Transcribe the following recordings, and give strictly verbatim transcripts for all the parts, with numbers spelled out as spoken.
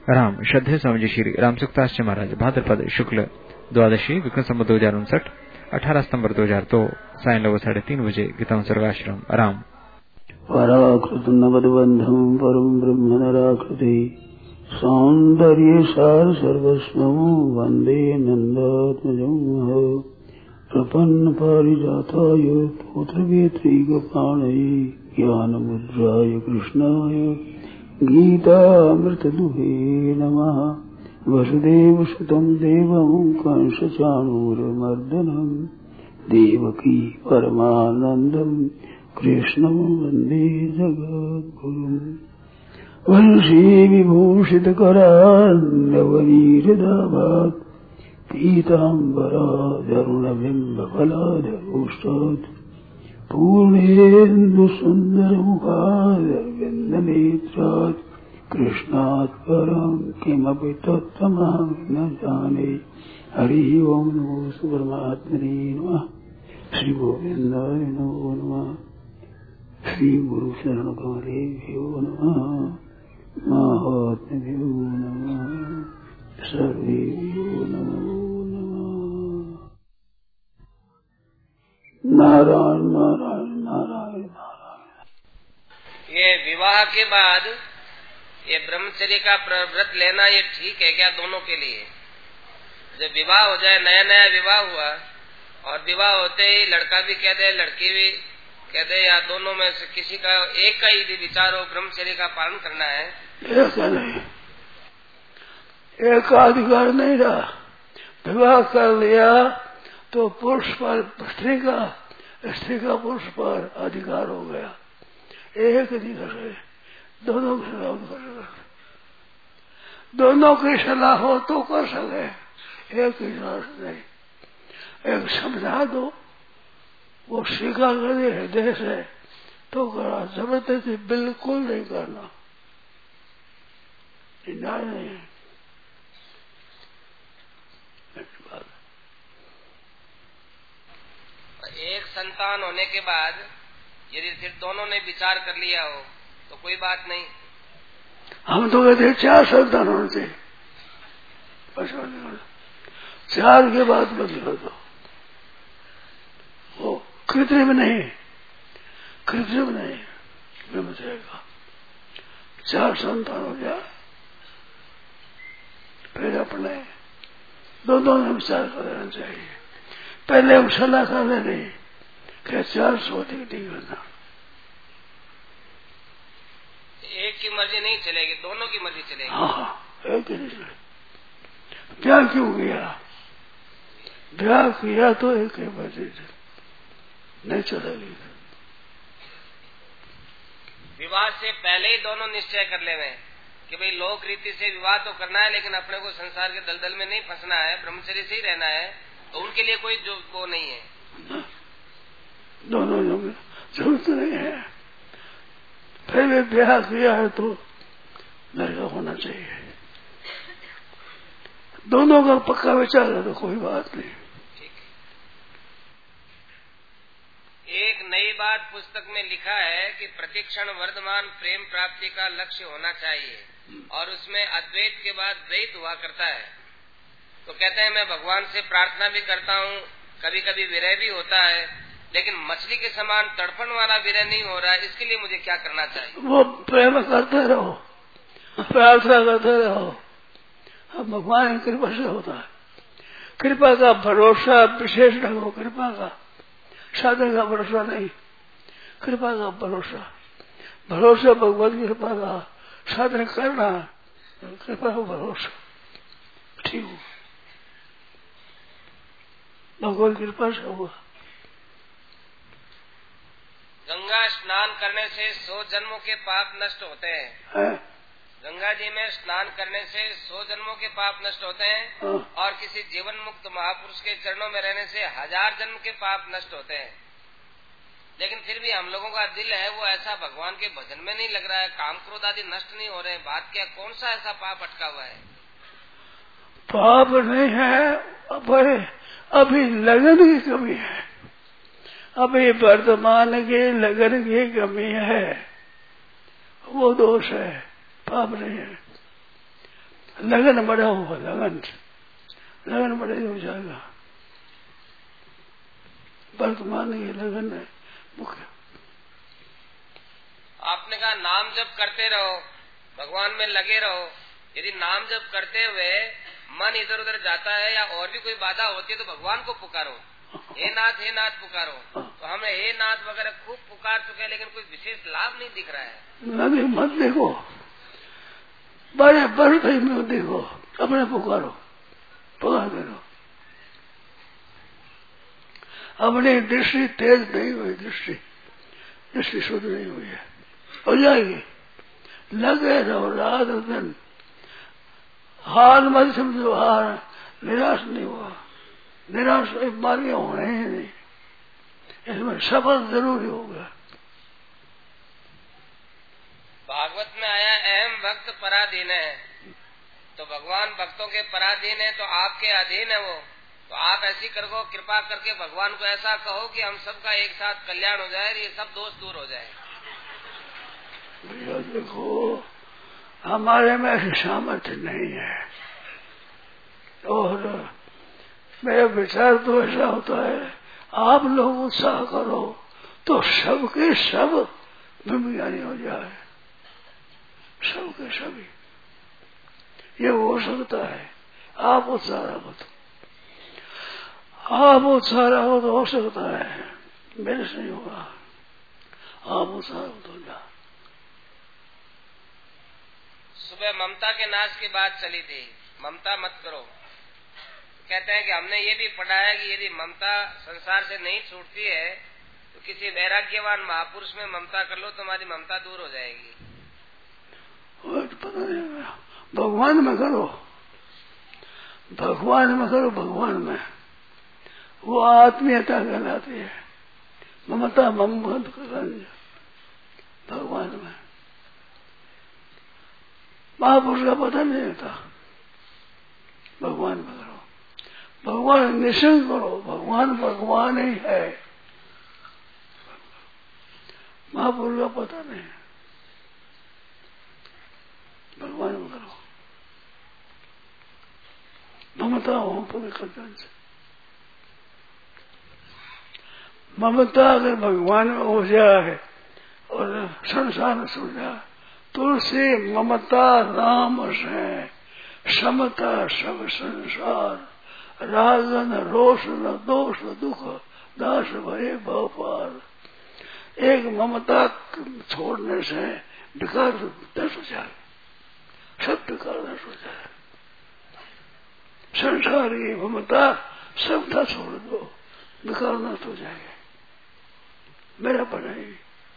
राम श्रद्धेय स्वामी जी श्री राम सुखदास जी महाराज भाद्रपद शुक्ल द्वादशी विक्रम संवत दो हजार उनसठ अठारह सितम्बर दो हजार दो साय लगभग साढ़े तीन बजे गीता सर्वाश्रम राम। पराकृत नवदबंधम परम ब्रह्म नराकृति सौंदर्य सार सर्वस्वं वंदे नंदात्मजं प्रपन्न पारिजाताय पुत्रवेत्री गोपाणये ज्ञानमुद्राय कृष्णाय गीतामृतदुहे नमः। वसुदेवसुतं देवं कंसचाणूरमर्दनं देवकी परमानन्दं कृष्णं वन्दे जगद्गुरुम्। वंशी विभूषितकरान्नवनीरदाभात् पीताम्बरादरुणबिम्बफलाधरोष्टात् पूर्णेन्दुसुन्दरमुखादरविन्दनेत्रात् कृष्णात् परं किमपि तत्त्वमहं न जाने। हरि ओं नमो परमात्मने नमः। श्री गोविन्दाय नमो नमः। श्री गुरु शरण कमलेभ्यो नमः। महात्म्यो नमः। सर्वेभ्यो नमो नमः। नारायण नारायण नारायण नारायण। ये विवाह के बाद ये ब्रह्मचर्य का व्रत लेना ये ठीक है क्या दोनों के लिए? जब विवाह हो जाए, नया नया विवाह हुआ और विवाह होते ही लड़का भी कह दे लड़की भी कह दे या दोनों में से किसी का एक का ही विचार हो ब्रह्मचर्य का पालन करना है, एक नहीं, एक का अधिकार नहीं रहा। विवाह कर लिया तो पुरुष पर स्त्री का, स्त्री का पुरुष पर अधिकार हो गया। एक नहीं कर रहे, दोनों की सलाह कर सकते, दोनों की सलाह हो तो कर सके, एक की सलाह नहीं। एक समझा दो, वो स्वीकार करे हृदय से तो करा, जबरदस्ती बिल्कुल नहीं करना, न्याय नहीं है। एक संतान होने के बाद यदि फिर दोनों ने विचार कर लिया हो तो कोई बात नहीं। हम तो कहते चार संतान होने चाहिए, चार के बाद बदलो दो, वो कृत्रिम नहीं, कृत्रिम नहीं, ब्रह्मचर्य का चार संतान हो जाए फिर अपने दोनों में विचार कर लेना चाहिए। पहले हम सलाह कर ले नहीं क्या चार सौ अधिक नहीं करना। एक की मर्जी नहीं चलेगी, दोनों की मर्जी चलेगी। हाँ, एक ही नहीं चलेगी। ब्याह क्यों किया? ब्याह किया तो एक ही मर्जी नहीं चलेगी। विवाह से पहले ही दोनों निश्चय कर ले कि भाई लोक रीति से विवाह तो करना है लेकिन अपने को संसार के दलदल में नहीं फंसना है, ब्रह्मचर्य से ही रहना है, तो उनके लिए कोई जो वो नहीं है। दोनों लोग जरूरत नहीं है। पहले ब्याह किया है तो लड़का होना चाहिए। दोनों का पक्का विचार है तो कोई बात नहीं। एक नई बात पुस्तक में लिखा है कि प्रतिक्षण वर्धमान प्रेम प्राप्ति का लक्ष्य होना चाहिए और उसमें अद्वैत के बाद द्वैत हुआ करता है। तो कहते हैं मैं भगवान से प्रार्थना भी करता हूँ, कभी कभी विरह भी होता है, लेकिन मछली के समान तड़पण वाला विरह नहीं हो रहा है, इसके लिए मुझे क्या करना चाहिए? वो प्रेम करते रहो, प्रार्थना करते रहो, अब भगवान की कृपा से होता है। कृपा का भरोसा विशेष रखो, कृपा का साधन का भरोसा नहीं, कृपा का भरोसा। भरोसा भगवान की कृपा का साधन करना, कृपा का भरोसा ठीक हो, भगवान की कृपा से होगा। गंगा स्नान करने से सौ जन्मों के पाप नष्ट होते हैं है? गंगा जी में स्नान करने से सौ जन्मों के पाप नष्ट होते हैं हाँ। और किसी जीवन मुक्त महापुरुष के चरणों में रहने से हजार जन्म के पाप नष्ट होते हैं। लेकिन फिर भी हम लोगों का दिल है वो ऐसा भगवान के भजन में नहीं लग रहा है, काम क्रोध आदि नष्ट नहीं हो रहे हैं। बात क्या, कौन सा ऐसा पाप अटका हुआ है? पाप नहीं है, अभी अभी लगन की कमी है, अभी वर्तमान की लगन की कमी है, वो दोष है, पाप नहीं है। लगन बड़ा हुआ, लगन लगन बड़े हो जाएगा। वर्तमान ये लगन है मुख्य। आपने कहा नाम जप करते रहो, भगवान में लगे रहो। यदि नाम जप करते हुए मन इधर उधर जाता है या और भी कोई बाधा होती है तो भगवान को पुकारो, हे नाथ हे नाथ पुकारो। तो हमें हे नाथ वगैरह खूब पुकार चुके हैं, लेकिन कोई विशेष लाभ नहीं दिख रहा है। नदी मत देखो, बड़े बड़े में देखो, अपने पुकारो, पुकार करो। अपनी दृष्टि तेज नहीं हुई, दृष्टि दृष्टि शुद्ध नहीं हुई है, हो जाएगी। लगे रहो रात दिन, हार मत समझो, हार निराश नहीं हुआ, निराश बीमारियां होने ही नहीं, इसमें सफल जरूरी होगा। भागवत में आया अहम भक्त पराधीन है, तो भगवान भक्तों के पराधीन है तो आपके अधीन है वो। तो आप ऐसी करो, कृपा करके भगवान को ऐसा कहो कि हम सबका एक साथ कल्याण हो जाए, ये सब दोष दूर हो जाए। भैया देखो, हमारे में ऐसी सामर्थ्य नहीं है, और मेरा विचार तो ऐसा होता है, आप लोग उत्साह करो तो सबके सब ब्रह्मज्ञानी हो जाए, सबके सभी। ये हो सकता है, आप उत्साह रखो तो, आप उत्साह रखो तो हो सकता है, मेरे से नहीं होगा। आप उत्साह रखो तो जा। सुबह ममता के नाश की बात चली थी, ममता मत करो। कहते हैं कि हमने ये भी पढ़ा है कि यदि ममता संसार से नहीं छूटती है तो किसी वैराग्यवान महापुरुष में ममता कर लो, तुम्हारी ममता दूर हो जाएगी। पता नहीं, भगवान में करो, भगवान में करो, भगवान में वो आत्मीयता कहलाती है। ममता ममत रंज भगवान में, महापुरुष का पता नहीं होता। भगवान में करो, भगवान निश्चय करो, भगवान भगवान ही है, महापुरुष का पता नहीं, भगवान में करो। ममता हो पूरे कल्याण से, ममता अगर भगवान में हो जाए और संसार में सो जाए, तुलसी ममता राम से, समता सब संसार, रागन रोष न दोष दुख दास भय भव पार। एक ममता छोड़ने से विकार नष्ट हो जाए, सब विकार नष्ट हो जाए। संसार की ममता सबका छोड़ दो, विकार नष्ट हो जाएगा। मेरा बनाई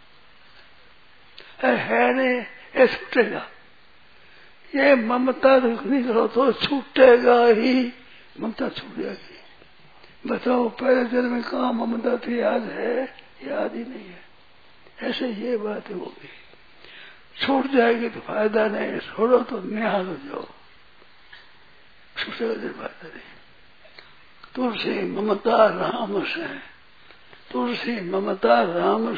है नहीं, ये छूटेगा। ये ममता नहीं करो तो छूटेगा ही, ममता छूट जाएगी। बताओ पहले जन्म में कहाँ ममता थी, याद है? याद ही नहीं है। ऐसे ये बात होगी, छूट जाएगी तो फायदा नहीं, छोड़ो तो निहाल हो जाओ, छूटेगा तो फायदा नहीं। तुलसी ममता राम से, तुलसी ममता राम